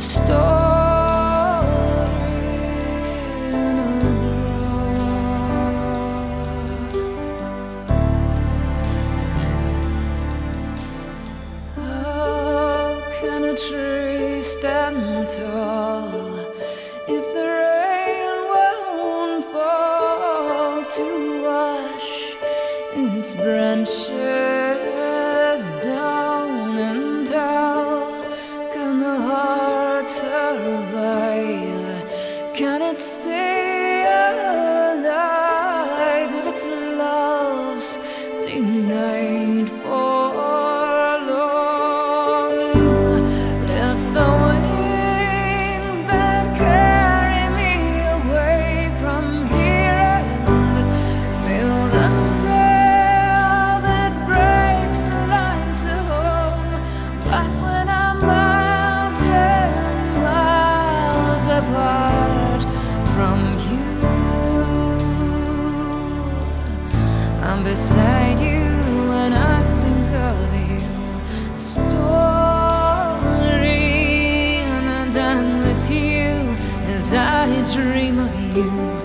Tree stand tall if the rain won't fall to wash its branches down, and how can the heart survive? Can it stay alive if its love's denied for apart from you? I'm beside you when I think of you. A story undone with you as I dream of you.